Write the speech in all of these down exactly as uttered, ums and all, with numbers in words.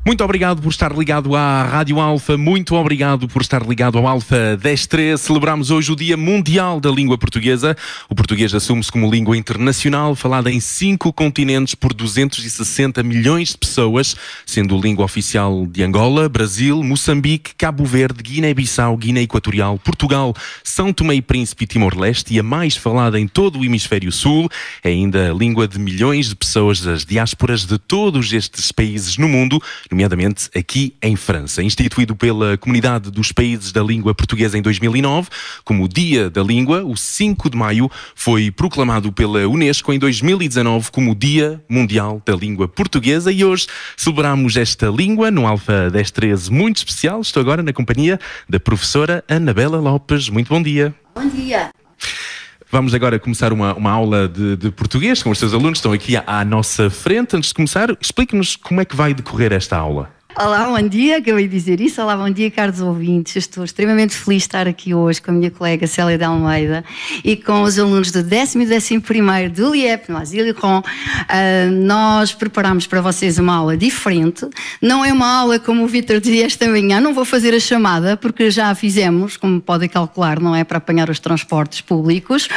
Muito obrigado por estar ligado à Rádio Alfa, muito obrigado por estar ligado ao Alfa dez três. Celebramos hoje o Dia Mundial da Língua Portuguesa. O português assume-se como língua internacional, falada em cinco continentes por duzentos e sessenta milhões de pessoas, sendo língua oficial de Angola, Brasil, Moçambique, Cabo Verde, Guiné-Bissau, Guiné Equatorial, Portugal, São Tomé e Príncipe e Timor-Leste, e a mais falada em todo o Hemisfério Sul. É ainda a língua de milhões de pessoas das diásporas de todos estes países no mundo, nomeadamente aqui em França. Instituído pela Comunidade dos Países da Língua Portuguesa em dois mil e nove, como o Dia da Língua, o cinco de maio foi proclamado pela Unesco em dois mil e dezanove como o Dia Mundial da Língua Portuguesa, e hoje celebramos esta língua no Alfa dez treze muito especial. Estou agora na companhia da professora Anabela Lopes. Muito bom dia. Bom dia. Vamos agora começar uma, uma aula de, de português com os seus alunos, estão aqui à, à nossa frente. Antes de começar, explique-nos como é que vai decorrer esta aula. Olá, bom dia, acabei de dizer isso. Olá, bom dia, caros ouvintes. Eu estou extremamente feliz de estar aqui hoje com a minha colega Célia de Almeida e com os alunos do décimo e décimo primeiro do L I E P, no Asile Ron. Uh, nós preparamos para vocês uma aula diferente. Não é uma aula como o Vítor dizia esta manhã, não vou fazer a chamada, porque já a fizemos, como podem calcular, não é para apanhar os transportes públicos.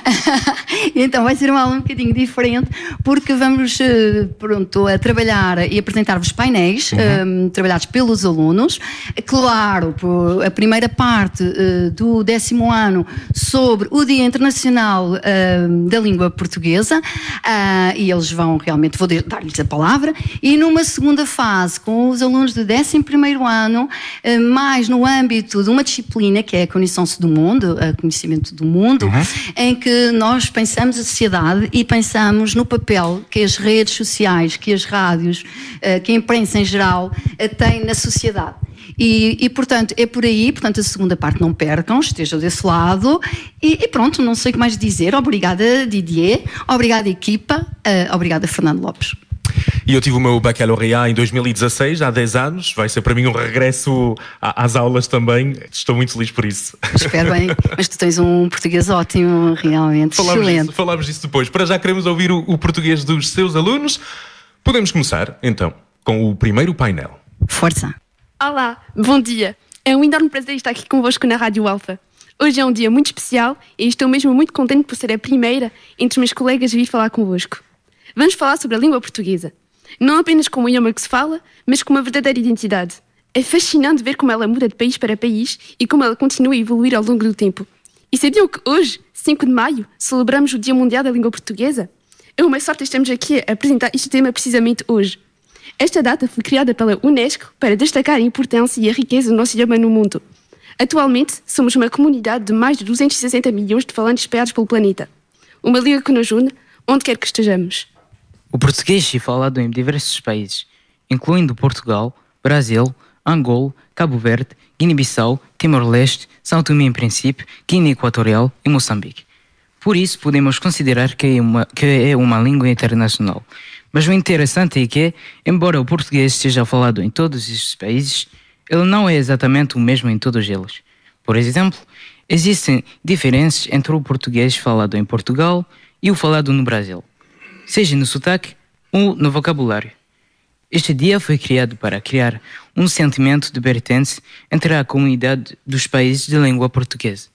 Então vai ser uma aula um bocadinho diferente, porque vamos, uh, pronto, a trabalhar e apresentar-vos painéis, uhum. uh, trabalhados pelos alunos. Claro, a primeira parte uh, do décimo ano sobre o Dia Internacional uh, da Língua Portuguesa, uh, e eles vão realmente, vou dar-lhes a palavra, e numa segunda fase com os alunos do décimo primeiro ano, uh, mais no âmbito de uma disciplina que é a Conhecência do Mundo, a Conhecimento do Mundo, uhum. em que nós pensamos a sociedade e pensamos no papel que as redes sociais, que as rádios, uh, que a imprensa em geral tem na sociedade. E, e, portanto, é por aí. Portanto, a segunda parte não percam, estejam desse lado. E, e pronto, não sei o que mais dizer. Obrigada, Didier. Obrigada, equipa. Uh, obrigada, Fernando Lopes. E eu tive o meu bacalhaureat em dois mil e dezasseis, há dez anos. Vai ser para mim um regresso às aulas também. Estou muito feliz por isso. Espero bem. Mas tu tens um português ótimo, realmente. Falámos excelente. Disso, falámos disso depois. Para já queremos ouvir o, o português dos seus alunos. Podemos começar, então, com o primeiro painel. Força! Olá, bom dia! É um enorme prazer estar aqui convosco na Rádio Alfa. Hoje é um dia muito especial e estou mesmo muito contente por ser a primeira entre os meus colegas a vir falar convosco. Vamos falar sobre a língua portuguesa. Não apenas como um idioma que se fala, mas como uma verdadeira identidade. É fascinante ver como ela muda de país para país e como ela continua a evoluir ao longo do tempo. E sabiam que hoje, cinco de maio, celebramos o Dia Mundial da Língua Portuguesa? É uma sorte estarmos aqui a apresentar este tema precisamente hoje. Esta data foi criada pela Unesco para destacar a importância e a riqueza do nosso idioma no mundo. Atualmente, somos uma comunidade de mais de duzentos e sessenta milhões de falantes espalhados pelo planeta. Uma língua que nos une, onde quer que estejamos. O português é falado em diversos países, incluindo Portugal, Brasil, Angola, Cabo Verde, Guiné-Bissau, Timor-Leste, São Tomé e Príncipe, Guiné Equatorial e Moçambique. Por isso, podemos considerar que é uma, que é uma língua internacional. Mas o interessante é que, embora o português seja falado em todos estes países, ele não é exatamente o mesmo em todos eles. Por exemplo, existem diferenças entre o português falado em Portugal e o falado no Brasil, seja no sotaque ou no vocabulário. Este dia foi criado para criar um sentimento de pertença entre a comunidade dos países de língua portuguesa.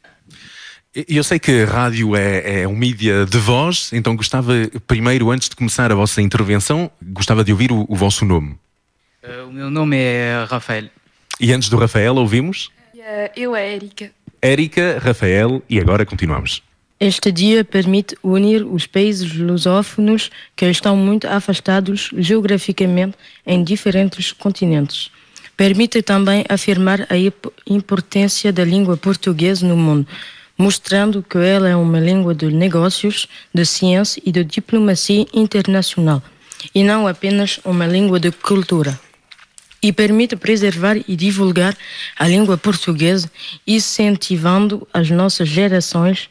Eu sei que a rádio é, é um mídia de voz, então gostava, primeiro, antes de começar a vossa intervenção, gostava de ouvir o, o vosso nome. Uh, o meu nome é Rafael. E antes do Rafael, ouvimos? Uh, eu, a Érica. Érica, Rafael, e agora continuamos. Este dia permite unir os países lusófonos que estão muito afastados geograficamente em diferentes continentes. Permite também afirmar a importância da língua portuguesa no mundo, mostrando que ela é uma língua de negócios, de ciência e de diplomacia internacional, e não apenas uma língua de cultura. E permite preservar e divulgar a língua portuguesa, incentivando as nossas gerações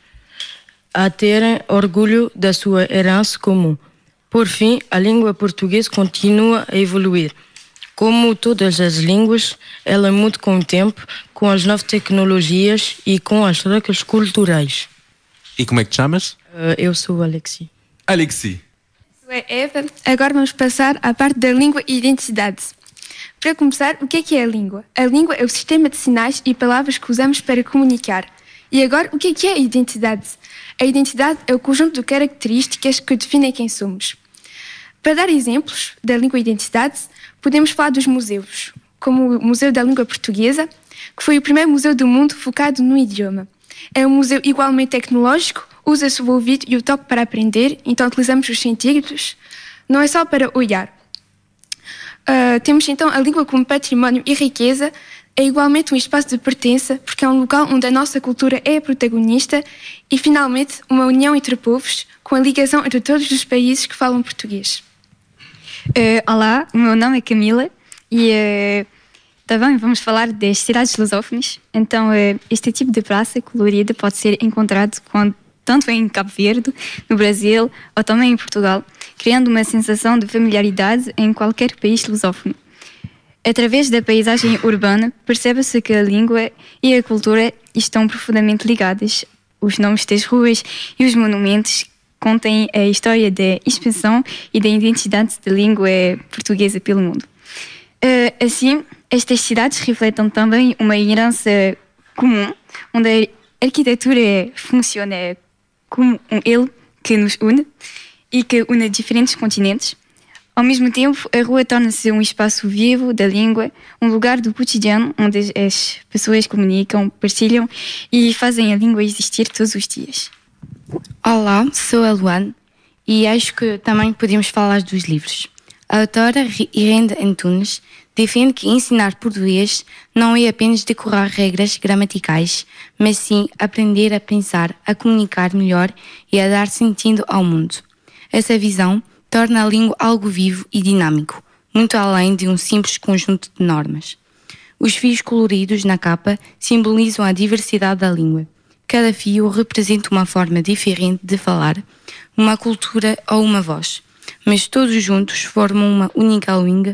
a terem orgulho da sua herança comum. Por fim, a língua portuguesa continua a evoluir. Como todas as línguas, ela muda com o tempo, com as novas tecnologias e com as trocas culturais. E como é que te chamas? Uh, eu sou Alexi. Alexi. Eu sou a Eva. Agora vamos passar à parte da língua e identidade. Para começar, o que é que é a língua? A língua é o sistema de sinais e palavras que usamos para comunicar. E agora, o que é que é a identidade? A identidade é o conjunto de características que definem quem somos. Para dar exemplos da língua e identidade, podemos falar dos museus, como o Museu da Língua Portuguesa, que foi o primeiro museu do mundo focado no idioma. É um museu igualmente tecnológico, usa-se o ouvido e o toque para aprender, então utilizamos os sentidos, não é só para olhar. Uh, temos então a língua como património e riqueza, é igualmente um espaço de pertença, porque é um lugar onde a nossa cultura é a protagonista e, finalmente, uma união entre povos, com a ligação entre todos os países que falam português. Uh, olá, o meu nome é Camila e uh, também vamos falar das cidades lusófonas. Então, uh, este tipo de praça colorida pode ser encontrado quando, tanto em Cabo Verde, no Brasil ou também em Portugal, criando uma sensação de familiaridade em qualquer país lusófono. Através da paisagem urbana, percebe-se que a língua e a cultura estão profundamente ligadas. Os nomes das ruas e os monumentos contêm a história da expansão e da identidade da língua portuguesa pelo mundo. Assim, estas cidades refletem também uma herança comum, onde a arquitetura funciona como um elo que nos une e que une diferentes continentes. Ao mesmo tempo, a rua torna-se um espaço vivo da língua, um lugar do cotidiano onde as pessoas comunicam, partilham e fazem a língua existir todos os dias. Olá, sou a Luane e acho que também podemos falar dos livros. A autora Irene Antunes defende que ensinar português não é apenas decorar regras gramaticais, mas sim aprender a pensar, a comunicar melhor e a dar sentido ao mundo. Essa visão torna a língua algo vivo e dinâmico, muito além de um simples conjunto de normas. Os fios coloridos na capa simbolizam a diversidade da língua. Cada fio representa uma forma diferente de falar, uma cultura ou uma voz, mas todos juntos formam uma única língua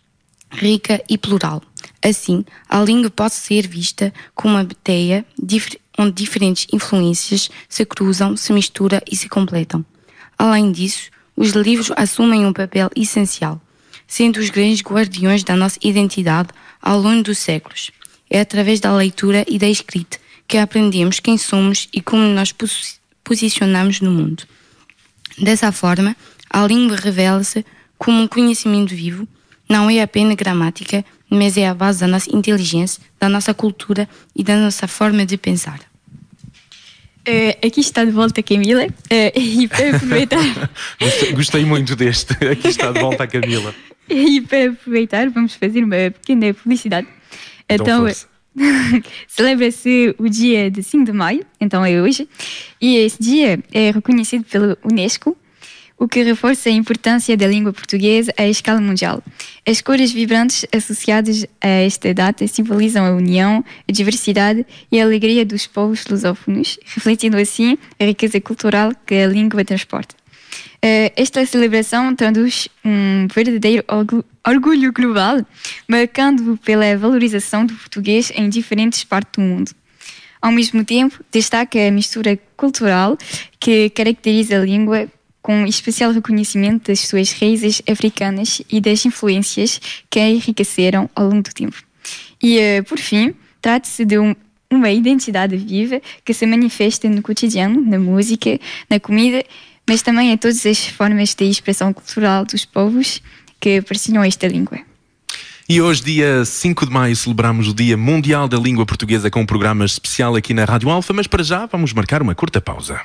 rica e plural. Assim, a língua pode ser vista como uma teia onde diferentes influências se cruzam, se misturam e se completam. Além disso, os livros assumem um papel essencial, sendo os grandes guardiões da nossa identidade ao longo dos séculos. É através da leitura e da escrita que aprendemos quem somos e como nos posicionamos no mundo. Dessa forma, a língua revela-se como um conhecimento vivo, não é apenas gramática, mas é a base da nossa inteligência, da nossa cultura e da nossa forma de pensar. Uh, aqui está de volta a Camila uh, e para aproveitar... gostei, gostei muito deste. Aqui está de volta a Camila. E para aproveitar, vamos fazer uma pequena publicidade. Então, então celebra-se o dia de cinco de maio, então é hoje, e esse dia é reconhecido pela Unesco, o que reforça a importância da língua portuguesa à escala mundial. As cores vibrantes associadas a esta data simbolizam a união, a diversidade e a alegria dos povos lusófonos, refletindo assim a riqueza cultural que a língua transporta. Esta celebração traduz um verdadeiro orgulho global, marcando pela valorização do português em diferentes partes do mundo. Ao mesmo tempo, destaca a mistura cultural que caracteriza a língua, com especial reconhecimento das suas raízes africanas e das influências que a enriqueceram ao longo do tempo. E, uh, por fim, trata-se de um, uma identidade viva que se manifesta no cotidiano, na música, na comida, mas também em todas as formas de expressão cultural dos povos que partilham esta língua. E hoje, dia cinco de maio, celebramos o Dia Mundial da Língua Portuguesa com um programa especial aqui na Rádio Alfa, mas para já vamos marcar uma curta pausa.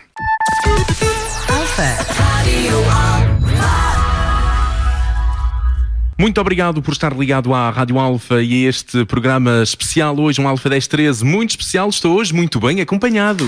Muito obrigado por estar ligado à Rádio Alfa e a este programa especial hoje, um Alfa dez treze muito especial. Estou hoje muito bem acompanhado.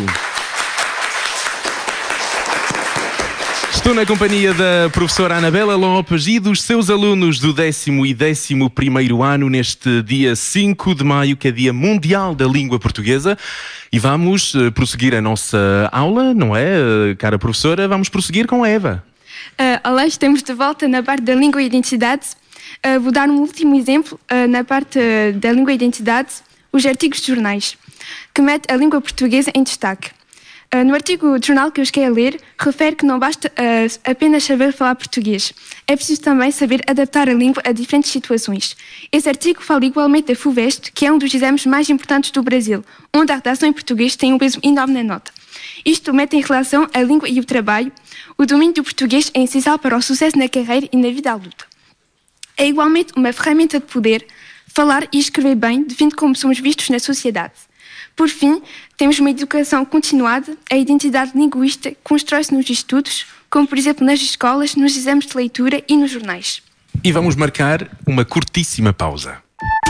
Estou na companhia da professora Anabela Lopes e dos seus alunos do décimo e décimo primeiro ano neste dia cinco de maio, que é Dia Mundial da Língua Portuguesa. E vamos uh, prosseguir a nossa aula, não é, uh, cara professora? Vamos prosseguir com a Eva. Uh, olá, estamos de volta na parte da língua e identidade. Uh, vou dar um último exemplo uh, na parte uh, da língua e identidade, os artigos de jornais, que mete a língua portuguesa em destaque. Uh, no artigo de jornal que eu cheguei a ler, refere que não basta uh, apenas saber falar português. É preciso também saber adaptar a língua a diferentes situações. Esse artigo fala igualmente da FUVEST, que é um dos exames mais importantes do Brasil, onde a redação em português tem um peso enorme na nota. Isto mete em relação a língua e o trabalho. O domínio do português é essencial para o sucesso na carreira e na vida adulta. É igualmente uma ferramenta de poder. Falar e escrever bem define como somos vistos na sociedade. Por fim, temos uma educação continuada. A identidade linguística constrói-se nos estudos, como por exemplo nas escolas, nos exames de leitura e nos jornais. E vamos marcar uma curtíssima pausa.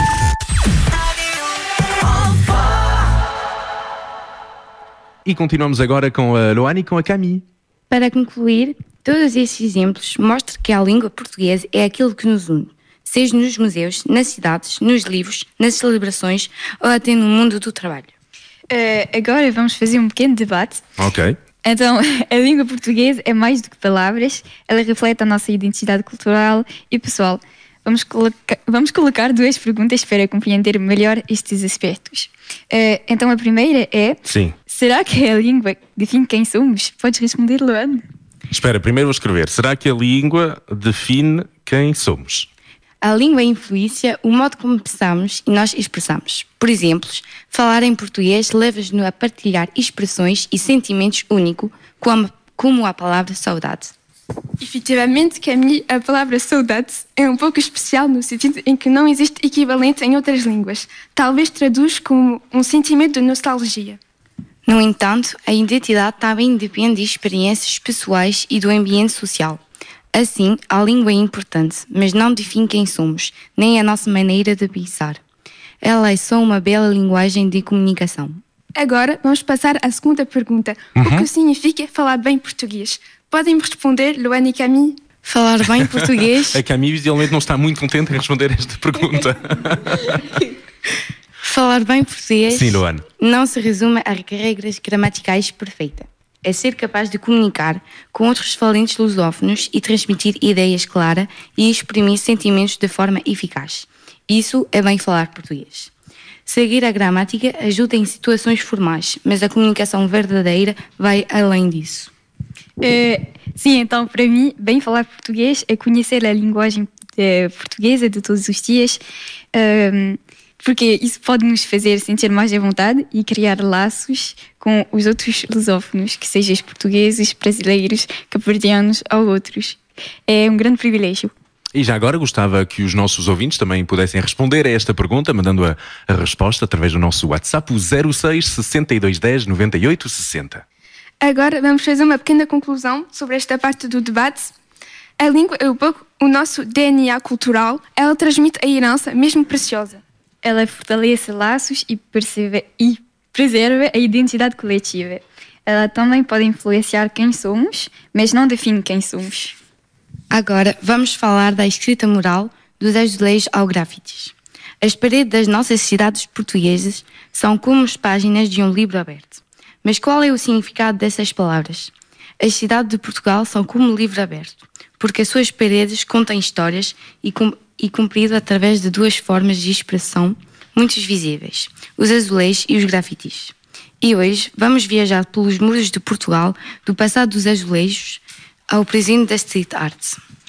E continuamos agora com a Loane e com a Camille. Para concluir, todos esses exemplos mostram que a língua portuguesa é aquilo que nos une, seja nos museus, nas cidades, nos livros, nas celebrações ou até no mundo do trabalho. Uh, agora vamos fazer um pequeno debate. Ok. Então, a língua portuguesa é mais do que palavras, ela reflete a nossa identidade cultural e pessoal. Vamos, coloca- vamos colocar duas perguntas para compreender melhor estes aspectos. Uh, então, a primeira é: Sim. será que a língua define quem somos? Podes responder, Luana. Espera, primeiro vou escrever. Será que a língua define quem somos? A língua influencia o modo como pensamos e nós expressamos. Por exemplo, falar em português leva-nos a partilhar expressões e sentimentos únicos, como, como a palavra saudade. Efetivamente, Camille, a palavra saudade é um pouco especial no sentido em que não existe equivalente em outras línguas. Talvez traduz como um sentimento de nostalgia. No entanto, a identidade também depende de experiências pessoais e do ambiente social. Assim, a língua é importante, mas não define quem somos, nem a nossa maneira de pensar. Ela é só uma bela linguagem de comunicação. Agora, vamos passar à segunda pergunta. Uhum. O que significa falar bem português? Podem-me responder, Luana e Camille? Falar bem português... A Camille, visivelmente, não está muito contente em responder esta pergunta. Falar bem português Sim, Luana. Não se resume a regras gramaticais perfeitas. É ser capaz de comunicar com outros falantes lusófonos e transmitir ideias claras e exprimir sentimentos de forma eficaz. Isso é bem falar português. Seguir a gramática ajuda em situações formais, mas a comunicação verdadeira vai além disso. Uh, sim, então para mim, bem falar português é conhecer a linguagem uh, portuguesa de todos os dias, uh, porque isso pode nos fazer sentir mais à vontade e criar laços com os outros lusófonos, que sejam os portugueses, brasileiros, cabo-verdianos ou outros. É um grande privilégio. E já agora gostava que os nossos ouvintes também pudessem responder a esta pergunta, mandando a, a resposta através do nosso WhatsApp, o zero seis, sessenta e dois dez, noventa e oito sessenta. Agora vamos fazer uma pequena conclusão sobre esta parte do debate. A língua é um pouco o nosso D N A cultural, ela transmite a herança, mesmo preciosa. Ela fortalece laços e, percebe, e preserva a identidade coletiva. Ela também pode influenciar quem somos, mas não define quem somos. Agora vamos falar da escrita mural, dos azulejos ao grafites. As paredes das nossas cidades portuguesas são como as páginas de um livro aberto. Mas qual é o significado dessas palavras? As cidades de Portugal são como um livro aberto, porque as suas paredes contêm histórias e, com, e cumprido através de duas formas de expressão muito visíveis, os azulejos e os grafites. E hoje vamos viajar pelos muros de Portugal, do passado dos azulejos ao presente da street art.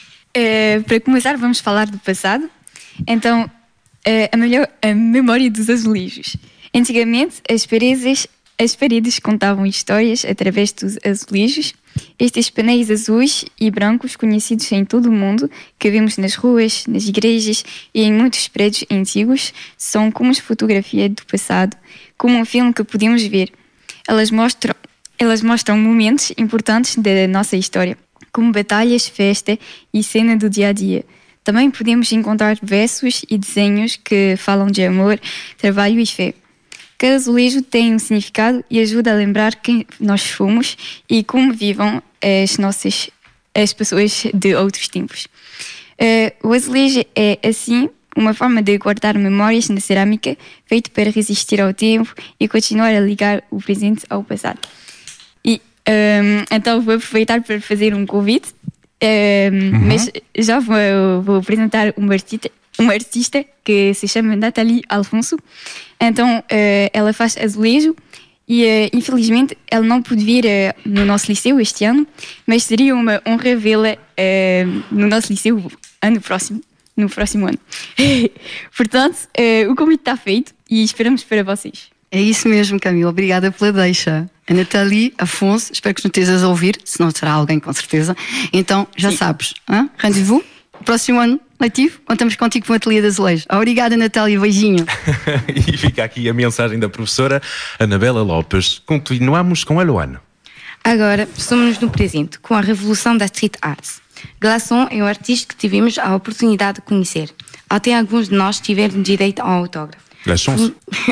Uh, para começar, vamos falar do passado. Então, uh, a, melhor, a memória dos azulejos. Antigamente, as paredes, as paredes contavam histórias através dos azulejos. Estes painéis azuis e brancos, conhecidos em todo o mundo, que vemos nas ruas, nas igrejas e em muitos prédios antigos, são como as fotografias do passado, como um filme que podemos ver. Elas mostram, elas mostram momentos importantes da nossa história, como batalhas, festa e cena do dia-a-dia. Também podemos encontrar versos e desenhos que falam de amor, trabalho e fé. Cada azulejo tem um significado e ajuda a lembrar quem nós fomos e como vivam as nossas as pessoas de outros tempos. Uh, o azulejo é, assim, uma forma de guardar memórias na cerâmica, feito para resistir ao tempo e continuar a ligar o presente ao passado. E um, então vou aproveitar para fazer um convite, um, uhum. mas já vou, vou apresentar uma artista, uma artista que se chama Nathalie Alfonso. Então uh, ela faz azulejo E, uh, infelizmente, ele não pôde vir uh, no nosso liceu este ano, mas seria uma honra vê-la uh, no nosso liceu ano próximo, no próximo ano. Portanto, uh, o convite está feito e esperamos para vocês. É isso mesmo, Camila. Obrigada pela deixa. A Nathalie, Afonso, espero que nos estejas a ouvir, se não será alguém com certeza. Então, já Sim. sabes, hein? Rendez-vous, próximo ano letivo, contamos contigo com o Ateliê de Azulejo. Obrigada, Natália, beijinho. E fica aqui a mensagem da professora Anabela Lopes. Continuamos com a Luana. Agora, somos no presente, com a revolução da street arts. Glaçon é um artista que tivemos a oportunidade de conhecer. Até alguns de nós tiveram direito ao autógrafo. Glaçons.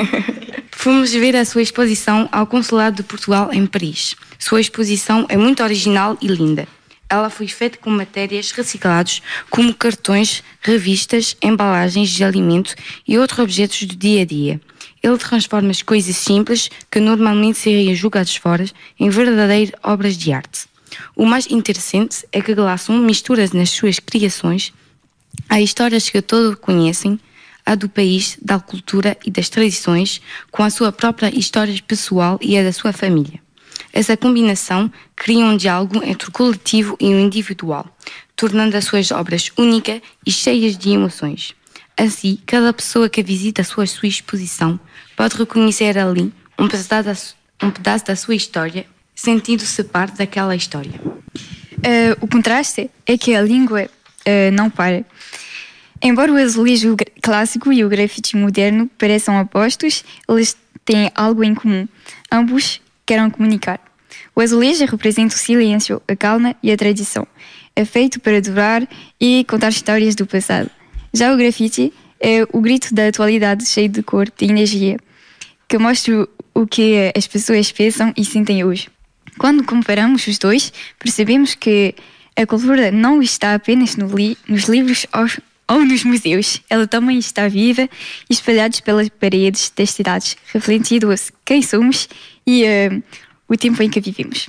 Fomos ver a sua exposição ao Consulado de Portugal em Paris. Sua exposição é muito original e linda. Ela foi feita com matérias recicladas, como cartões, revistas, embalagens de alimento e outros objetos do dia a dia. Ele transforma as coisas simples, que normalmente seriam jogadas fora, em verdadeiras obras de arte. O mais interessante é que Glaçon mistura nas suas criações as histórias que todos conhecem, a do país, da cultura e das tradições, com a sua própria história pessoal e a da sua família. Essa combinação cria um diálogo entre o coletivo e o individual, tornando as suas obras únicas e cheias de emoções. Assim, cada pessoa que visita a sua, a sua exposição pode reconhecer ali um pedaço da, um pedaço da sua história, sentindo-se parte daquela história. Uh, o contraste é que a língua uh, não para. Embora o azulejo clássico e o grafite moderno pareçam opostos, eles têm algo em comum. Ambos querem comunicar. O azulejo representa o silêncio, a calma e a tradição. É feito para durar e contar histórias do passado. Já o grafite é o grito da atualidade, cheio de cor, de energia, que mostra o que as pessoas pensam e sentem hoje. Quando comparamos os dois, percebemos que a cultura não está apenas no li- nos livros ou, ou nos museus. Ela também está viva e espalhada pelas paredes das cidades, refletindo quem somos e uh, o tempo em que vivemos.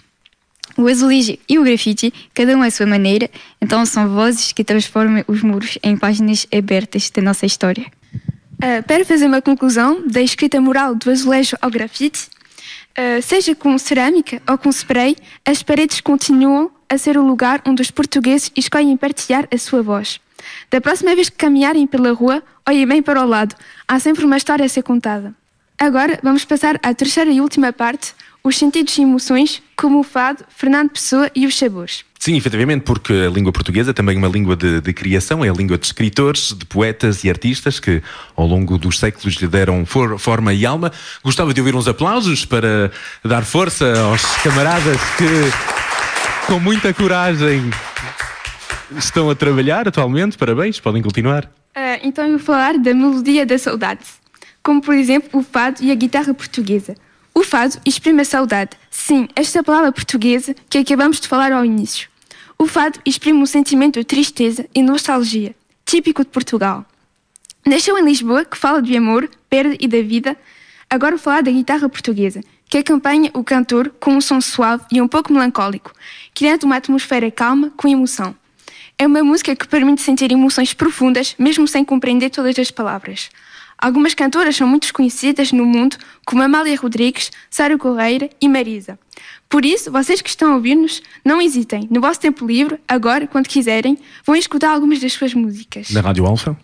O azulejo e o grafite, cada um à sua maneira, então são vozes que transformam os muros em páginas abertas da nossa história. Uh, para fazer uma conclusão da escrita mural do azulejo ao grafite, uh, seja com cerâmica ou com spray, as paredes continuam a ser o lugar onde os portugueses escolhem partilhar a sua voz. Da próxima vez que caminharem pela rua, olhem bem para o lado. Há sempre uma história a ser contada. Agora vamos passar à terceira e última parte, os sentidos e emoções, como o fado, Fernando Pessoa e os sabores. Sim, efetivamente, porque a língua portuguesa é também uma língua de, de criação, é a língua de escritores, de poetas e artistas que ao longo dos séculos lhe deram for, forma e alma. Gostava de ouvir uns aplausos para dar força aos camaradas que, com muita coragem, estão a trabalhar atualmente. Parabéns, podem continuar. Uh, então eu vou falar da melodia da saudade, como por exemplo o fado e a guitarra portuguesa. O fado exprime a saudade. Sim, esta palavra portuguesa que acabamos de falar ao início. O fado exprime um sentimento de tristeza e nostalgia, típico de Portugal. Nasceu em Lisboa, que fala de amor, perda e da vida. Agora vou falar da guitarra portuguesa, que acompanha o cantor com um som suave e um pouco melancólico, criando uma atmosfera calma com emoção. É uma música que permite sentir emoções profundas, mesmo sem compreender todas as palavras. Algumas cantoras são muito conhecidas no mundo, como Amália Rodrigues, Sara Correia e Marisa. Por isso, vocês que estão a ouvir-nos, não hesitem. No vosso tempo livre, agora, quando quiserem, vão escutar algumas das suas músicas. Na Rádio Alfa?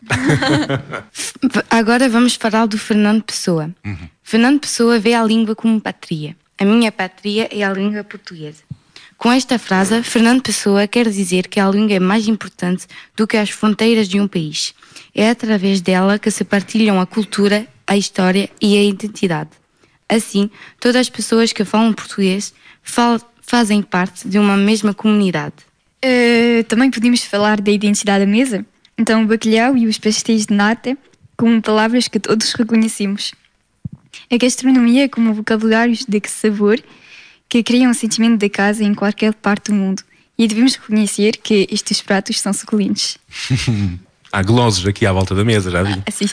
Agora vamos falar do Fernando Pessoa. Uhum. Fernando Pessoa vê a língua como pátria. A minha pátria é a língua portuguesa. Com esta frase, Fernando Pessoa quer dizer que a língua é mais importante do que as fronteiras de um país. É através dela que se partilham a cultura, a história e a identidade. Assim, todas as pessoas que falam português fal- fazem parte de uma mesma comunidade. Uh, também podemos falar da identidade da mesa. Então, o bacalhau e os pastéis de nata, como palavras que todos reconhecemos. A gastronomia como vocabulários de sabor que criam um sentimento de casa em qualquer parte do mundo. E devemos reconhecer que estes pratos são suculentos. Há golosos aqui à volta da mesa, já vi. Ah, sim.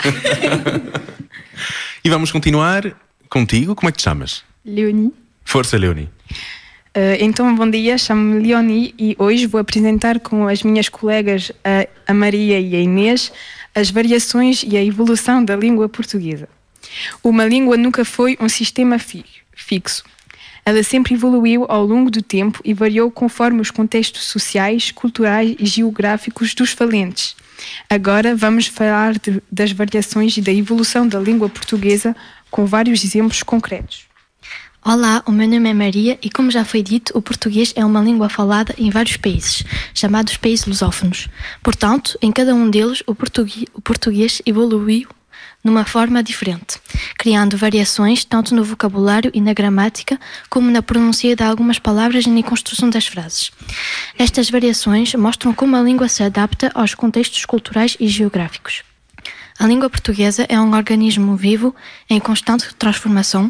E vamos continuar contigo. Como é que te chamas? Leonie. Força, Leonie. Uh, então, bom dia, chamo-me Leonie e hoje vou apresentar com as minhas colegas a, a Maria e a Inês as variações e a evolução da língua portuguesa. Uma língua nunca foi um sistema fixo. fixo. Ela sempre evoluiu ao longo do tempo e variou conforme os contextos sociais, culturais e geográficos dos falantes. Agora vamos falar de, das variações e da evolução da língua portuguesa com vários exemplos concretos. Olá, o meu nome é Maria e, como já foi dito, o português é uma língua falada em vários países, chamados países lusófonos. Portanto, em cada um deles, o português, o português evoluiu numa forma diferente, criando variações tanto no vocabulário e na gramática, como na pronúncia de algumas palavras e na construção das frases. Estas variações mostram como a língua se adapta aos contextos culturais e geográficos. A língua portuguesa é um organismo vivo em constante transformação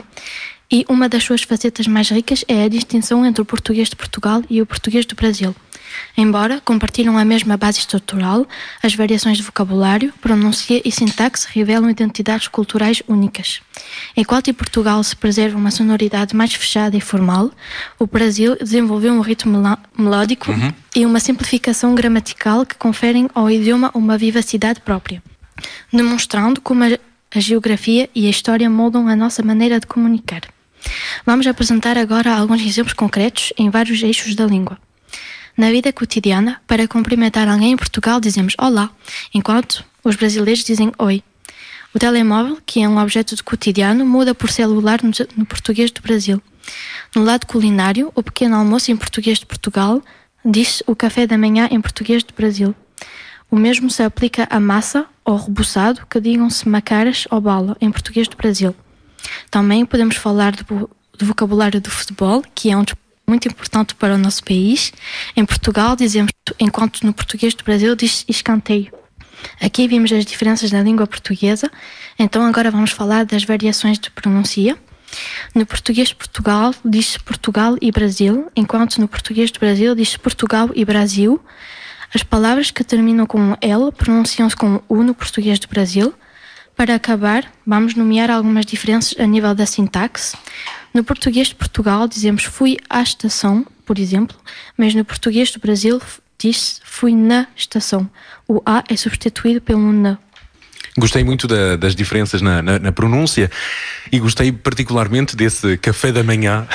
e uma das suas facetas mais ricas é a distinção entre o português de Portugal e o português do Brasil. Embora compartilham a mesma base estrutural, as variações de vocabulário, pronúncia e sintaxe revelam identidades culturais únicas. Enquanto em Portugal se preserva uma sonoridade mais fechada e formal, o Brasil desenvolveu um ritmo melódico uhum. e uma simplificação gramatical que conferem ao idioma uma vivacidade própria, demonstrando como a, a geografia e a história moldam a nossa maneira de comunicar. Vamos apresentar agora alguns exemplos concretos em vários eixos da língua. Na vida cotidiana, para cumprimentar alguém em Portugal dizemos olá, enquanto os brasileiros dizem oi. O telemóvel, que é um objeto de cotidiano, muda por celular no, no português do Brasil. No lado culinário, o pequeno almoço em português de Portugal diz o café da manhã em português do Brasil. O mesmo se aplica à massa ou rebuçado, que digam-se macaras ou bala em português do Brasil. Também podemos falar do, do vocabulário do futebol, que é um muito importante para o nosso país. Em Portugal dizemos, enquanto no português do Brasil diz escanteio. Aqui vimos as diferenças da língua portuguesa, então agora vamos falar das variações de pronúncia. No português de Portugal diz-se Portugal e Brasil, enquanto no português do Brasil diz-se Portugal e Brasil. As palavras que terminam com um L pronunciam-se com um U no português do Brasil. Para acabar, vamos nomear algumas diferenças a nível da sintaxe. No português de Portugal dizemos fui à estação, por exemplo, mas no português do Brasil diz-se fui na estação. O A é substituído pelo N. Gostei muito da, das diferenças na, na, na pronúncia e gostei particularmente desse café da manhã.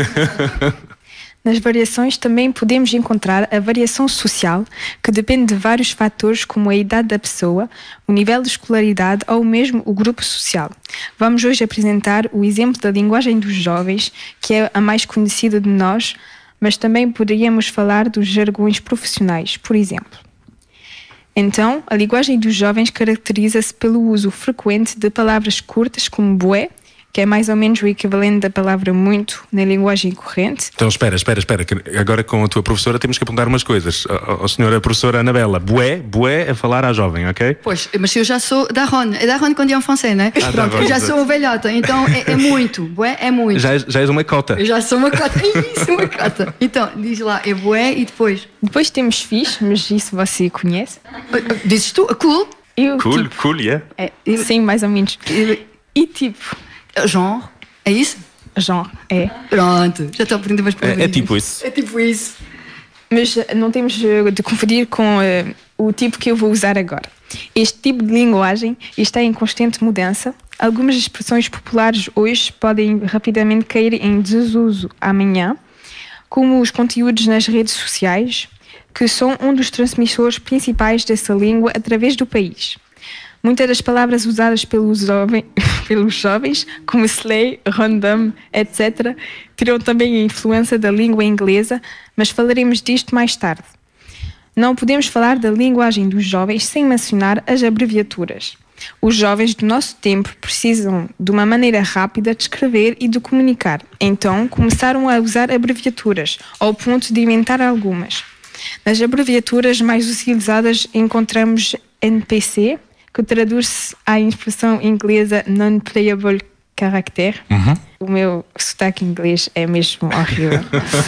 Nas variações também podemos encontrar a variação social, que depende de vários fatores como a idade da pessoa, o nível de escolaridade ou mesmo o grupo social. Vamos hoje apresentar o exemplo da linguagem dos jovens, que é a mais conhecida de nós, mas também poderíamos falar dos jargões profissionais, por exemplo. Então, a linguagem dos jovens caracteriza-se pelo uso frequente de palavras curtas como bué, que é mais ou menos o equivalente da palavra muito na linguagem corrente. Então espera, espera, espera, que agora com a tua professora temos que apontar umas coisas. A senhora professora Anabela, bué, bué a falar à jovem, ok? Pois, mas eu já sou daronne, é daronne quando é em francês, não é? Ah, Pronto, eu já sou uma velhota, então é, é muito, bué é muito. Já, já és uma cota. Eu já sou uma cota, isso, uma cota. Então, diz lá, é bué e depois? Depois temos fixe, mas isso você conhece. Dizes tu, cool? Eu, cool, tipo, cool, yeah. É, sim, mais ou menos. E tipo... Genre, é isso? Genre, é. Pronto, já estou a aprender mais palavras. É, é tipo isso. É tipo isso. Mas não temos de confundir com uh, o tipo que eu vou usar agora. Este tipo de linguagem está em constante mudança. Algumas expressões populares hoje podem rapidamente cair em desuso amanhã, como os conteúdos nas redes sociais, que são um dos transmissores principais dessa língua através do país. Muitas das palavras usadas pelos, jovem, pelos jovens, como slay, random, etcétera, terão também a influência da língua inglesa, mas falaremos disto mais tarde. Não podemos falar da linguagem dos jovens sem mencionar as abreviaturas. Os jovens do nosso tempo precisam de uma maneira rápida de escrever e de comunicar. Então, começaram a usar abreviaturas, ao ponto de inventar algumas. Nas abreviaturas mais utilizadas encontramos N P C, que traduz-se à expressão inglesa Non-Playable Character. Uhum. O meu sotaque inglês é mesmo horrível.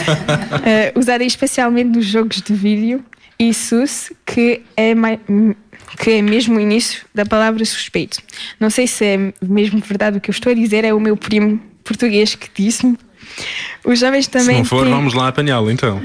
uh, usada especialmente nos jogos de vídeo. E sus, que é, mais, que é mesmo o início da palavra suspeito. Não sei se é mesmo verdade o que eu estou a dizer, é o meu primo português que disse-me. Os jovens também... Se não for, têm... vamos lá apanhá-lo então.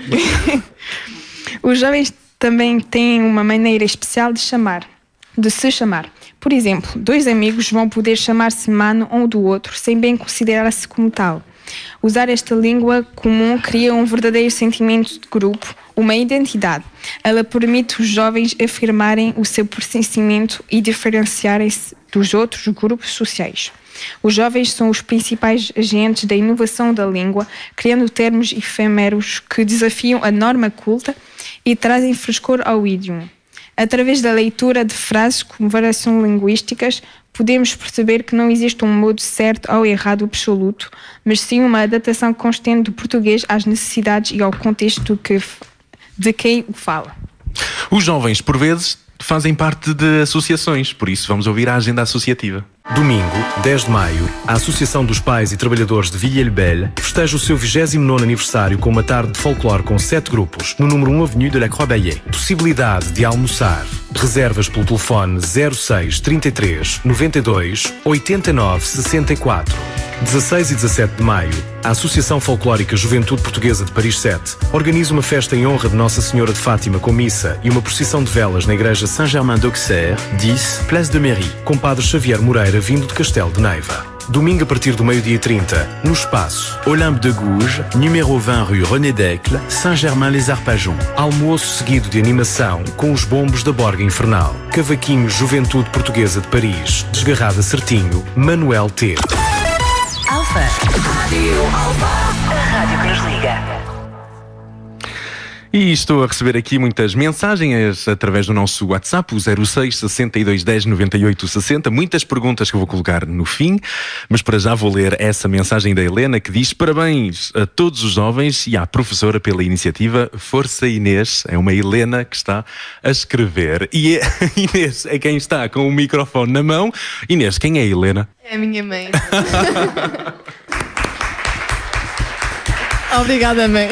Os jovens também têm uma maneira especial de chamar. de se chamar. Por exemplo, dois amigos vão poder chamar-se mano um do outro sem bem considerar-se como tal. Usar esta língua comum cria um verdadeiro sentimento de grupo, uma identidade. Ela permite os jovens afirmarem o seu pertencimento e diferenciarem-se dos outros grupos sociais. Os jovens são os principais agentes da inovação da língua, criando termos efêmeros que desafiam a norma culta e trazem frescor ao idioma. Através da leitura de frases com variações linguísticas, podemos perceber que não existe um modo certo ou errado absoluto, mas sim uma adaptação constante do português às necessidades e ao contexto que, de quem o fala. Os jovens, por vezes, fazem parte de associações, por isso vamos ouvir a agenda associativa. Domingo, dez de maio, a Associação dos Pais e Trabalhadores de Villiers-le-Bel festeja o seu vigésimo nono aniversário com uma tarde de folclore com sete grupos, no número um Avenue de la Croix-Baillet. Possibilidade de almoçar. Reservas pelo telefone zero seis, trinta e três, noventa e dois, oitenta e nove, sessenta e quatro. dezasseis e dezassete de maio, a Associação Folclórica Juventude Portuguesa de Paris sete organiza uma festa em honra de Nossa Senhora de Fátima com missa e uma procissão de velas na Igreja Saint-Germain-d'Auxerre, dez, Place de Mairie, com Padre Xavier Moreira vindo de Castelo de Neiva. Domingo a partir do meio-dia e trinta, no espaço Olympe de Gouges, número vinte rue René Decle, Saint-Germain-les-Arpajons. Almoço seguido de animação com os bombos da Borga Infernal. Cavaquinho Juventude Portuguesa de Paris, Desgarrada Certinho, Manuel T. Alfa. Rádio Alfa. A rádio que nos liga. E estou a receber aqui muitas mensagens através do nosso WhatsApp, o zero seis, sessenta e dois, dez, noventa e oito, sessenta. Muitas perguntas que eu vou colocar no fim, mas para já vou ler essa mensagem da Helena que diz: parabéns a todos os jovens e à professora pela iniciativa. Força Inês. É uma Helena que está a escrever. E a Inês é quem está com o microfone na mão. Inês, quem é a Helena? É a minha mãe. Obrigada, mãe.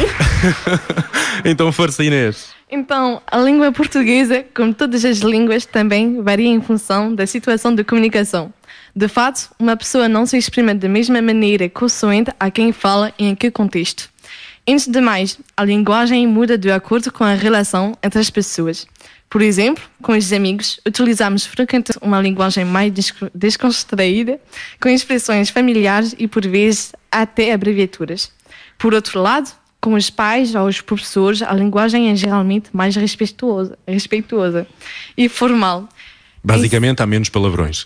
Então, força, Inês. Então, a língua portuguesa, como todas as línguas, também varia em função da situação de comunicação. De fato, uma pessoa não se exprime da mesma maneira consoante a quem fala e em que contexto. Antes de mais, a linguagem muda de acordo com a relação entre as pessoas. Por exemplo, com os amigos, utilizamos frequentemente uma linguagem mais descontraída, com expressões familiares e, por vezes, até abreviaturas. Por outro lado, com os pais ou os professores, a linguagem é geralmente mais respeituosa, respeituosa e formal. Basicamente, em... há menos palavrões.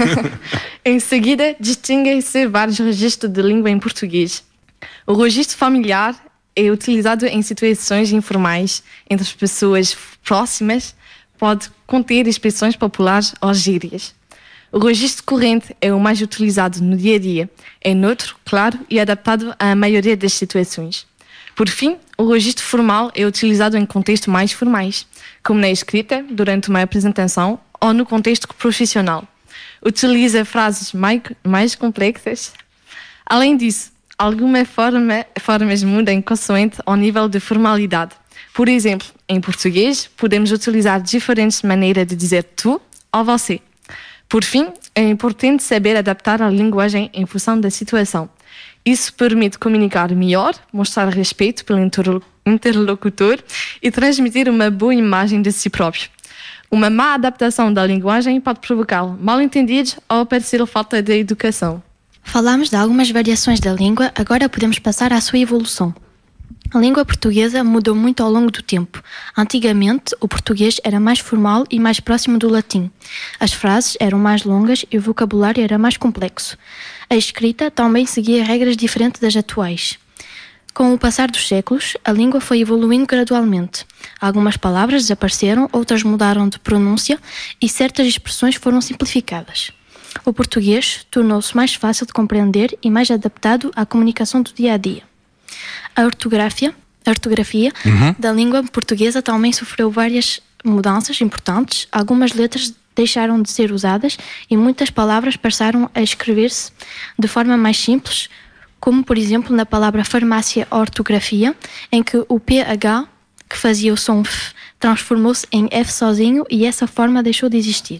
Em seguida, distinguem-se vários registros de língua em português. O registro familiar é utilizado em situações informais entre as pessoas próximas, pode conter expressões populares ou gírias. O registro corrente é o mais utilizado no dia a dia. É neutro, claro e adaptado à maioria das situações. Por fim, o registro formal é utilizado em contextos mais formais, como na escrita, durante uma apresentação ou no contexto profissional. Utiliza frases mais, mais complexas. Além disso, algumas forma, formas mudam consoante ao nível de formalidade. Por exemplo, em português, podemos utilizar diferentes maneiras de dizer tu ou você. Por fim, é importante saber adaptar a linguagem em função da situação. Isso permite comunicar melhor, mostrar respeito pelo interlocutor e transmitir uma boa imagem de si próprio. Uma má adaptação da linguagem pode provocar mal-entendidos ou parecer falta de educação. Falamos de algumas variações da língua, agora podemos passar à sua evolução. A língua portuguesa mudou muito ao longo do tempo. Antigamente, o português era mais formal e mais próximo do latim. As frases eram mais longas e o vocabulário era mais complexo. A escrita também seguia regras diferentes das atuais. Com o passar dos séculos, a língua foi evoluindo gradualmente. Algumas palavras desapareceram, outras mudaram de pronúncia e certas expressões foram simplificadas. O português tornou-se mais fácil de compreender e mais adaptado à comunicação do dia a dia. A ortografia, a ortografia uhum. da língua portuguesa também sofreu várias mudanças importantes. Algumas letras deixaram de ser usadas e muitas palavras passaram a escrever-se de forma mais simples, como por exemplo na palavra farmácia ortografia, em que o P H, que fazia o som F, transformou-se em F sozinho e essa forma deixou de existir.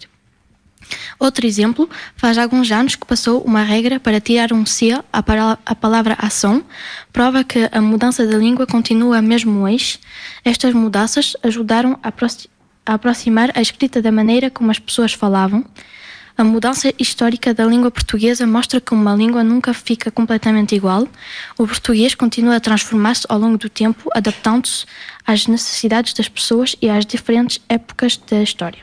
Outro exemplo, faz alguns anos que passou uma regra para tirar um C à palavra ação, prova que a mudança da língua continua mesmo hoje. Estas mudanças ajudaram a aproximar a escrita da maneira como as pessoas falavam. A mudança histórica da língua portuguesa mostra que uma língua nunca fica completamente igual. O português continua a transformar-se ao longo do tempo, adaptando-se às necessidades das pessoas e às diferentes épocas da história.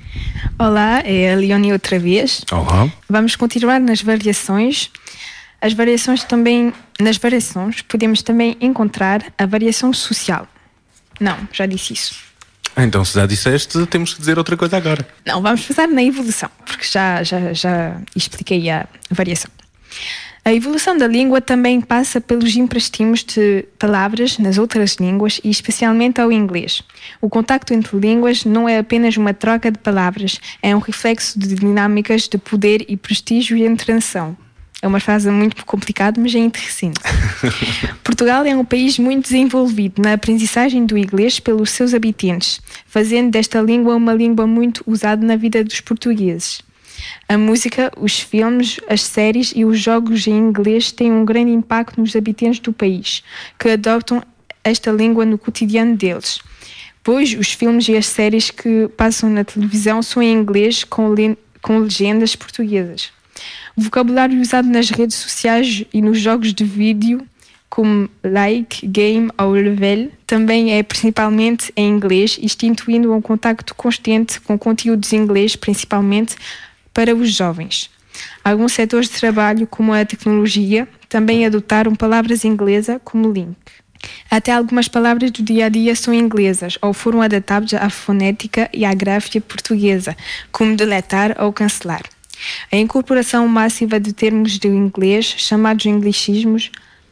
Olá, é a Leonie outra vez. Olá. Vamos continuar nas variações. As variações também, nas variações podemos também encontrar a variação social. Não, já disse isso. Então, se já disseste, temos que dizer outra coisa agora. Não, vamos pensar na evolução, porque já, já, já expliquei a variação. A evolução da língua também passa pelos empréstimos de palavras nas outras línguas e especialmente ao inglês. O contacto entre línguas não é apenas uma troca de palavras, é um reflexo de dinâmicas de poder e prestígio entre a nação. É uma frase muito complicada, mas é interessante. Portugal é um país muito desenvolvido na aprendizagem do inglês pelos seus habitantes, fazendo desta língua uma língua muito usada na vida dos portugueses. A música, os filmes, as séries e os jogos em inglês têm um grande impacto nos habitantes do país, que adotam esta língua no cotidiano deles. Pois os filmes e as séries que passam na televisão são em inglês com, le- com legendas portuguesas. O vocabulário usado nas redes sociais e nos jogos de vídeo, como like, game ou level, também é principalmente em inglês, instituindo um contacto constante com conteúdos em inglês, principalmente para os jovens. Alguns setores de trabalho, como a tecnologia, também adotaram palavras inglesas como link. Até algumas palavras do dia a dia são inglesas ou foram adaptadas à fonética e à gráfica portuguesa, como deletar ou cancelar. A incorporação massiva de termos de inglês, chamados anglicismos,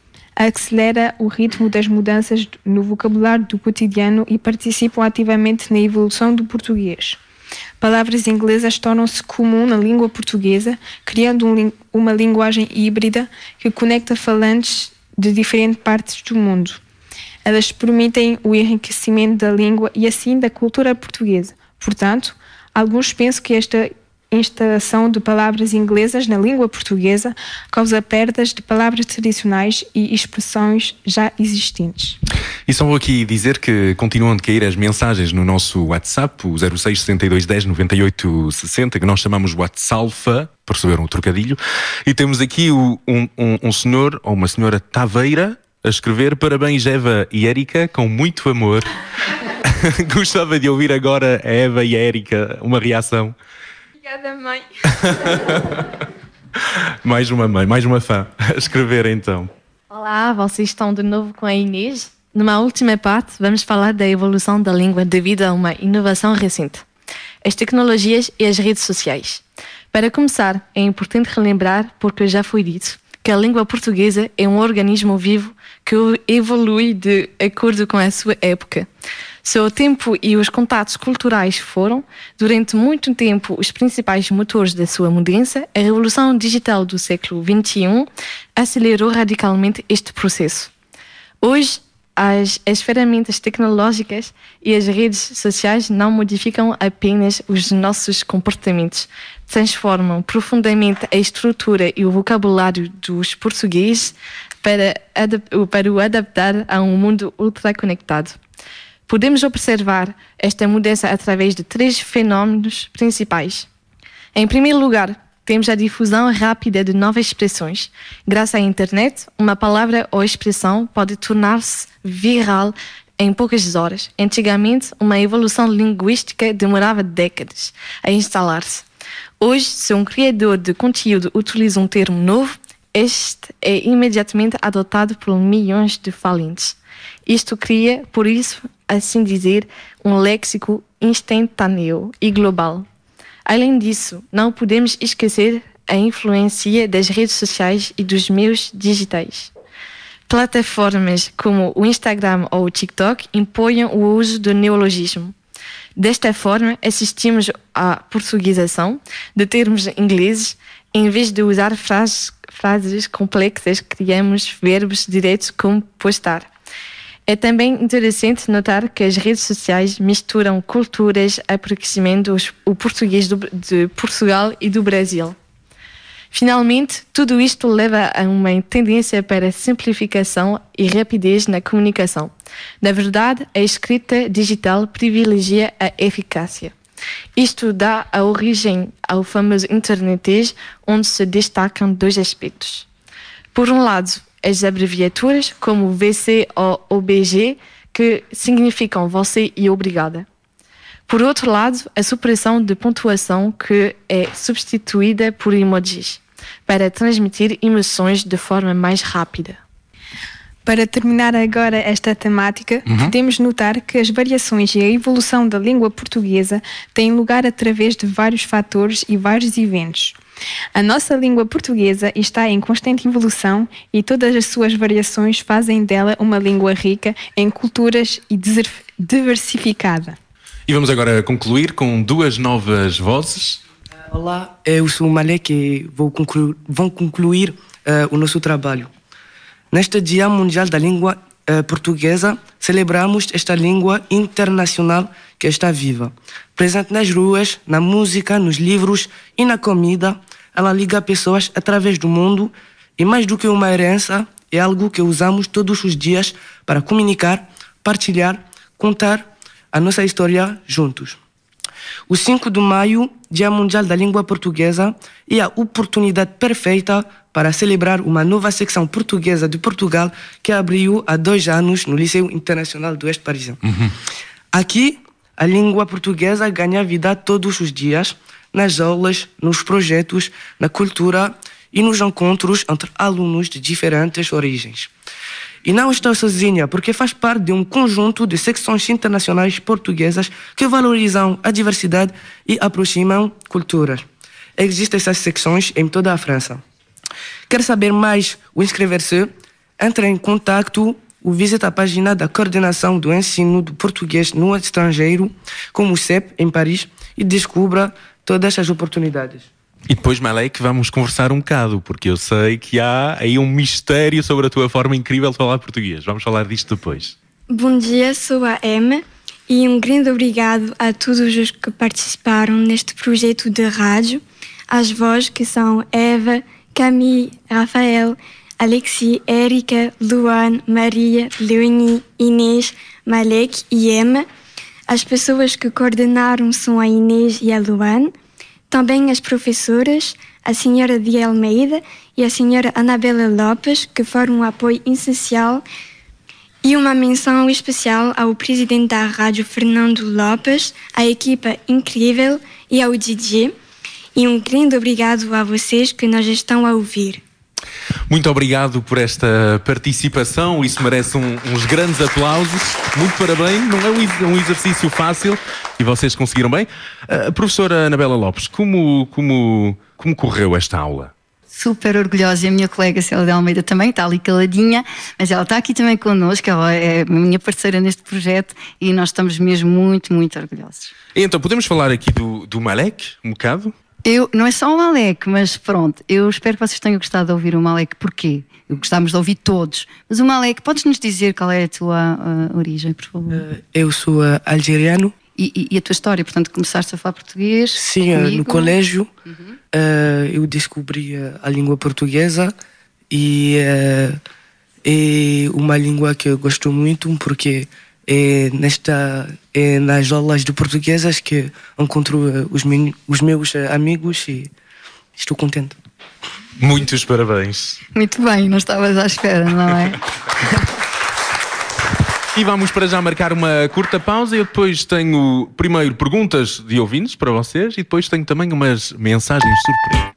acelera o ritmo das mudanças no vocabulário do cotidiano e participam ativamente na evolução do português. Palavras inglesas tornam-se comum na língua portuguesa, criando um, uma linguagem híbrida que conecta falantes de diferentes partes do mundo. Elas permitem o enriquecimento da língua e assim da cultura portuguesa. Portanto, alguns pensam que esta instalação de palavras inglesas na língua portuguesa causa perdas de palavras tradicionais e expressões já existentes. E só vou aqui dizer que continuam a cair as mensagens no nosso WhatsApp, o zero seis sessenta e dois dez noventa e oito sessenta, que nós chamamos WhatsAlfa, para receber um trocadilho. E temos aqui o, um, um, um senhor ou uma senhora Taveira a escrever: parabéns Eva e Érica, com muito amor. Gostava de ouvir agora a Eva e a Érica uma reação. Obrigada, mãe. Mais uma mãe, mais uma fã a escrever então. Olá, vocês estão de novo com a Inês. Numa última parte, vamos falar da evolução da língua devido a uma inovação recente: as tecnologias e as redes sociais. Para começar, é importante relembrar, porque já foi dito, que a língua portuguesa é um organismo vivo que evolui de acordo com a sua época. Seu tempo e os contatos culturais foram, durante muito tempo, os principais motores da sua mudança. A revolução digital do século vinte e um acelerou radicalmente este processo. Hoje, as, as ferramentas tecnológicas e as redes sociais não modificam apenas os nossos comportamentos, transformam profundamente a estrutura e o vocabulário dos portugueses para, para o adaptar a um mundo ultraconectado. Podemos observar esta mudança através de três fenómenos principais. Em primeiro lugar, temos a difusão rápida de novas expressões. Graças à internet, uma palavra ou expressão pode tornar-se viral em poucas horas. Antigamente, uma evolução linguística demorava décadas a instalar-se. Hoje, se um criador de conteúdo utiliza um termo novo, este é imediatamente adotado por milhões de falantes. Isto cria, por isso, assim dizer, um léxico instantâneo e global. Além disso, não podemos esquecer a influência das redes sociais e dos meios digitais. Plataformas como o Instagram ou o TikTok impõem o uso do neologismo. Desta forma, assistimos à portuguesação de termos ingleses. Em vez de usar frases, frases complexas, criamos verbos diretos como postar. É também interessante notar que as redes sociais misturam culturas, aproximando o português do, de Portugal e do Brasil. Finalmente, tudo isto leva a uma tendência para simplificação e rapidez na comunicação. Na verdade, a escrita digital privilegia a eficácia. Isto dá a origem ao famoso internetês, onde se destacam dois aspectos. Por um lado, as abreviaturas, como V C ou O B G, que significam você e obrigada. Por outro lado, a supressão de pontuação, que é substituída por emojis, para transmitir emoções de forma mais rápida. Para terminar agora esta temática, Uhum. podemos notar que as variações e a evolução da língua portuguesa têm lugar através de vários fatores e vários eventos. A nossa língua portuguesa está em constante evolução e todas as suas variações fazem dela uma língua rica em culturas e diser- diversificada. E vamos agora concluir com duas novas vozes. Olá, eu sou o Malek e vou concluir, vou concluir uh, o nosso trabalho. Neste Dia Mundial da Língua uh, Portuguesa, celebramos esta língua internacional que está viva. Presente nas ruas, na música, nos livros e na comida, ela liga pessoas através do mundo e, mais do que uma herança, é algo que usamos todos os dias para comunicar, partilhar, contar a nossa história juntos. O cinco de maio, Dia Mundial da Língua Portuguesa, é a oportunidade perfeita para celebrar uma nova secção portuguesa de Portugal que abriu há dois anos no Liceu Internacional do Oeste Parisien. Uhum. Aqui, a língua portuguesa ganha vida todos os dias, nas aulas, nos projetos, na cultura e nos encontros entre alunos de diferentes origens. E não estou sozinha, porque faz parte de um conjunto de secções internacionais portuguesas que valorizam a diversidade e aproximam culturas. Existem essas secções em toda a França. Quer saber mais ou inscrever-se? Entre em contato ou visite a página da Coordenação do Ensino do Português no Estrangeiro, como o C E P, em Paris, e descubra todas as oportunidades. E depois, Malek, vamos conversar um bocado, porque eu sei que há aí um mistério sobre a tua forma incrível de falar português. Vamos falar disto depois. Bom dia, sou a Emma e um grande obrigado a todos os que participaram neste projeto de rádio, às vozes que são Eva, Camille, Rafael, Alexis, Érica, Luan, Maria, Leonie, Inês, Malek e Emma. As pessoas que coordenaram são a Inês e a Luan. Também as professoras, a senhora de Almeida e a senhora Anabela Lopes, que foram um apoio essencial. E uma menção especial ao presidente da rádio, Fernando Lopes, à equipa incrível e ao D J. E um grande obrigado a vocês que nos estão a ouvir. Muito obrigado por esta participação, isso merece um, uns grandes aplausos. Muito parabéns, não é um, um exercício fácil e vocês conseguiram bem. Uh, professora Anabela Lopes, como, como, como correu esta aula? Super orgulhosa, e a minha colega Célia de Almeida também está ali caladinha, mas ela está aqui também connosco, ela é a minha parceira neste projeto e nós estamos mesmo muito, muito orgulhosos. Então, podemos falar aqui do, do Malek, um bocado? Eu, não é só o Malek, mas pronto, eu espero que vocês tenham gostado de ouvir o Malek. Porquê? Eu gostávamos de ouvir todos. Mas o Malek, podes-nos dizer qual é a tua uh, origem, por favor? Uh, eu sou uh, algeriano. E, e, e a tua história? Portanto, começaste a falar português? Sim, uh, no colégio uhum. uh, eu descobri uh, a língua portuguesa e uh, é uma língua que eu gosto muito porque é, nesta, é nas aulas de portuguesas que encontro uh, os, men- os meus uh, amigos e estou contente. Muitos parabéns. Muito bem, não estavas à espera, não é? E vamos para já marcar uma curta pausa. Eu depois tenho primeiro perguntas de ouvintes para vocês e depois tenho também umas mensagens surpresa.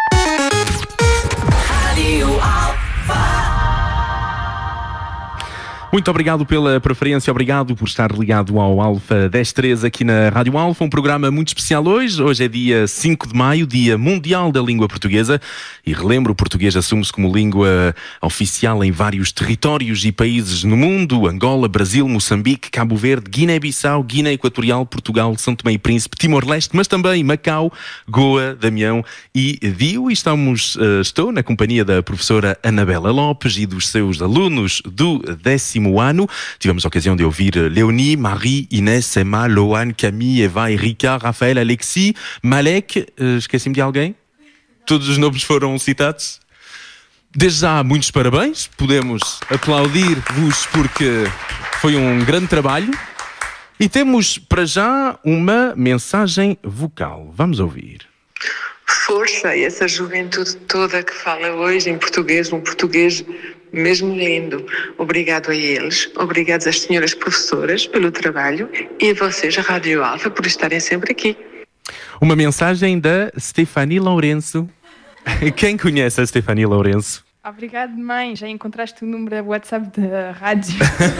Muito obrigado pela preferência, obrigado por estar ligado ao Alfa dez três aqui na Rádio Alfa, um programa muito especial hoje. Hoje é dia cinco de maio, Dia Mundial da Língua Portuguesa, e relembro, o português assume-se como língua oficial em vários territórios e países no mundo: Angola, Brasil, Moçambique, Cabo Verde, Guiné-Bissau, Guiné Equatorial, Portugal, São Tomé e Príncipe, Timor-Leste, mas também Macau, Goa, Damião e Dio. E estamos, uh, estou na companhia da professora Anabela Lopes e dos seus alunos do décimo ano. Tivemos a ocasião de ouvir Leonie, Marie, Inês, Emma, Loan, Camille, Eva, Erika, Rafael, Alexis, Malek. Uh, esqueci-me de alguém? Todos os nomes foram citados. Desde já, muitos parabéns. Podemos aplaudir-vos porque foi um grande trabalho. E temos para já uma mensagem vocal. Vamos ouvir. Força, essa juventude toda que fala hoje em português, um português mesmo lindo. Obrigado a eles, obrigado às senhoras professoras pelo trabalho e a vocês, a Rádio Alfa, por estarem sempre aqui. Uma mensagem da Stefanie Lourenço. Quem conhece a Stefanie Lourenço? Obrigado, mãe. Já encontraste o número WhatsApp da rádio.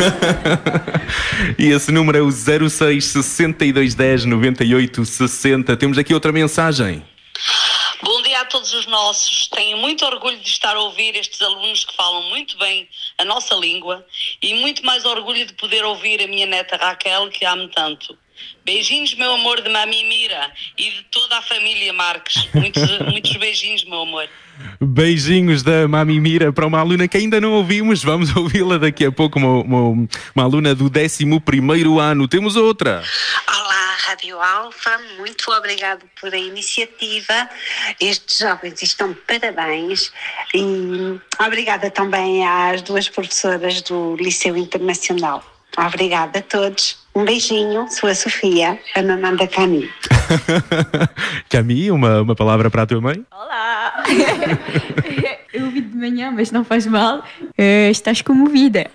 E esse número é o zero seis, sessenta e dois dez, noventa e oito sessenta. Temos aqui outra mensagem. Bom dia a todos os nossos. Tenho muito orgulho de estar a ouvir estes alunos que falam muito bem a nossa língua e muito mais orgulho de poder ouvir a minha neta Raquel, que amo tanto. Beijinhos, meu amor, de Mami Mira e de toda a família Marques. Muitos, muitos beijinhos, meu amor. Beijinhos da Mami Mira para uma aluna que ainda não ouvimos. Vamos ouvi-la daqui a pouco, uma, uma, uma aluna do décimo primeiro ano. Temos outra. Olá, Rádio Alfa, muito obrigado por a iniciativa. Estes jovens estão de parabéns e obrigada também às duas professoras do Liceu Internacional. Obrigada a todos. Um beijinho, sou a Sofia, a mamãe da Cami. Cami, uma, uma palavra para a tua mãe? Olá! Eu ouvi de manhã, mas não faz mal. Uh, estás comovida.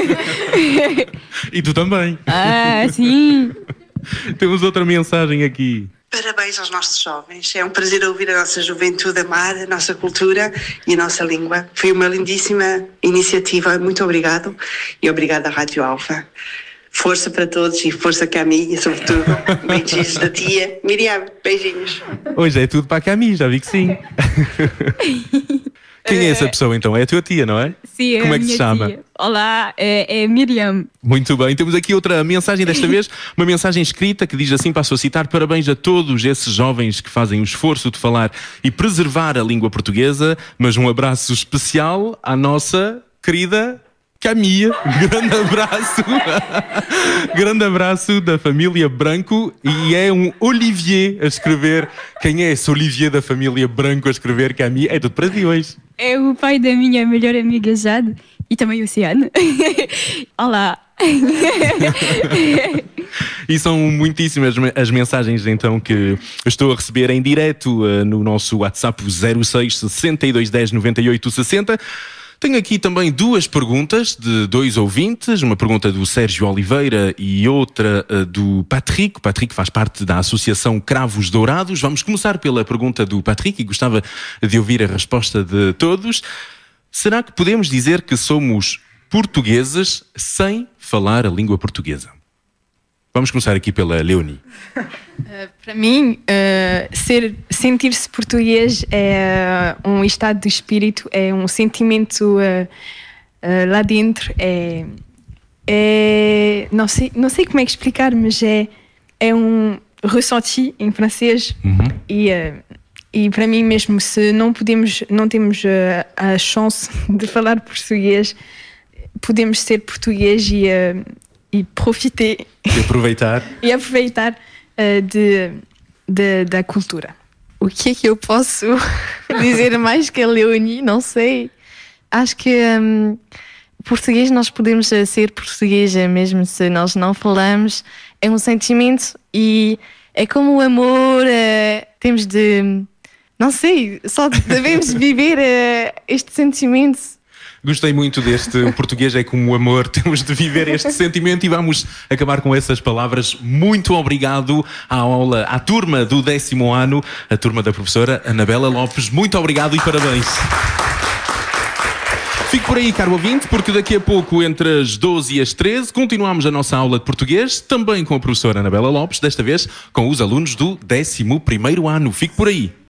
E tu também. Ah, sim. Temos outra mensagem aqui. Parabéns aos nossos jovens. É um prazer ouvir a nossa juventude amar a nossa cultura e a nossa língua. Foi uma lindíssima iniciativa. Muito obrigado. E obrigada à Rádio Alfa. Força para todos e força Cami, e sobretudo beijinhos da tia Miriam. Beijinhos. Hoje é tudo para a Cami, já vi que sim. Quem é essa pessoa então? É a tua tia, não é? Sim, é Como a é que minha se chama? tia. Olá, é, é Miriam. Muito bem, temos aqui outra mensagem desta vez, uma mensagem escrita que diz assim, passo a citar: parabéns a todos esses jovens que fazem o esforço de falar e preservar a língua portuguesa, mas um abraço especial à nossa querida Camille. Grande abraço. Grande abraço da família Branco. E é um Olivier a escrever. Quem é esse Olivier da família Branco a escrever Camille? É tudo para ti hoje. É o pai da minha melhor amiga Jade e também o Oceano. Olá. E são muitíssimas as mensagens então que estou a receber em direto uh, no nosso WhatsApp zero seis, sessenta e dois dez, noventa e oito sessenta. Tenho aqui também duas perguntas de dois ouvintes, uma pergunta do Sérgio Oliveira e outra uh, do Patrick. O Patrick faz parte da Associação Cravos Dourados. Vamos começar pela pergunta do Patrick e gostava de ouvir a resposta de todos. Será que podemos dizer que somos portugueses sem falar a língua portuguesa? Vamos começar aqui pela Leonie. Uh, para mim, uh, ser, sentir-se português é uh, um estado de espírito, é um sentimento uh, uh, lá dentro. É, é, não, sei, não sei como é que explicar, mas é, é um ressenti em francês. Uhum. E, uh, e para mim mesmo, se não, podemos, não temos uh, a chance de falar português, podemos ser português e... Uh, e profiter e aproveitar e aproveitar uh, de, de, da cultura. O que é que eu posso dizer mais que a Leonie? Não sei. Acho que um, português nós podemos ser português mesmo se nós não falamos. É um sentimento e é como o amor. Uh, temos de, não sei, só devemos viver uh, este sentimento. Gostei muito deste. O português é como o amor. Temos de viver este sentimento e vamos acabar com essas palavras. Muito obrigado à aula, à turma do décimo ano, a turma da professora Anabela Lopes. Muito obrigado e parabéns. Fique por aí, caro ouvinte, porque daqui a pouco, entre as doze e as treze, continuamos a nossa aula de português, também com a professora Anabela Lopes, desta vez com os alunos do décimo primeiro ano. Fique por aí.